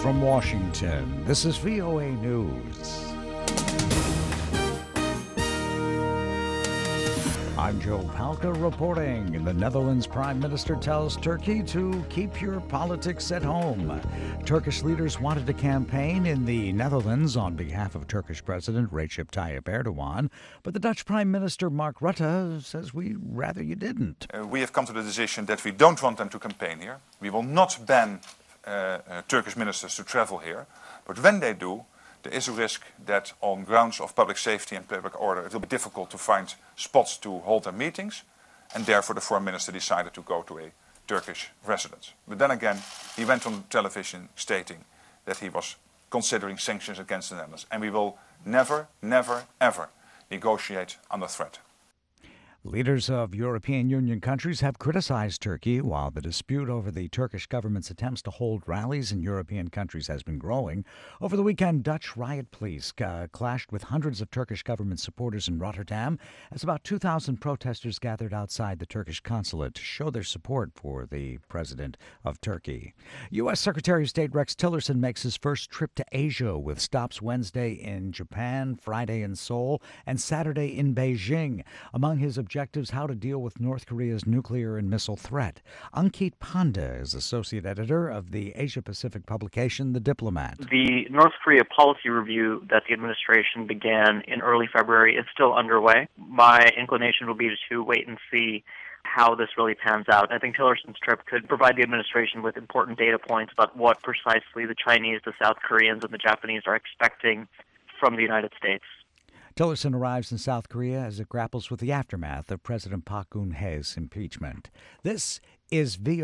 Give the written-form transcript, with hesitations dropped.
From Washington, this is VOA News. I'm Joe Palca reporting. The Netherlands Prime Minister tells Turkey to keep your politics at home. Turkish leaders wanted to campaign in the Netherlands on behalf of Turkish President Recep Tayyip Erdogan, but the Dutch Prime Minister Mark Rutte says we'd rather you didn't. We have come to the decision that we don't want them to campaign here. We will not ban Turkish ministers to travel here, but when they do, there is a risk that on grounds of public safety and public order it will be difficult to find spots to hold their meetings, and therefore the foreign minister decided to go to a Turkish residence. But then again, he went on television stating that he was considering sanctions against the Netherlands, and we will never, never, ever negotiate under threat. Leaders of European Union countries have criticized Turkey while the dispute over the Turkish government's attempts to hold rallies in European countries has been growing. Over the weekend, Dutch riot police clashed with hundreds of Turkish government supporters in Rotterdam as about 2,000 protesters gathered outside the Turkish consulate to show their support for the president of Turkey. U.S. Secretary of State Rex Tillerson makes his first trip to Asia with stops Wednesday in Japan, Friday in Seoul, and Saturday in Beijing. Among his objectives, how to deal with North Korea's nuclear and missile threat. Ankit Panda is associate editor of the Asia-Pacific publication The Diplomat. The North Korea policy review that the administration began in early February is still underway. My inclination will be to wait and see how this really pans out. I think Tillerson's trip could provide the administration with important data points about what precisely the Chinese, the South Koreans, and the Japanese are expecting from the United States. Tillerson arrives in South Korea as it grapples with the aftermath of President Park Geun-hye's impeachment. This is VOA.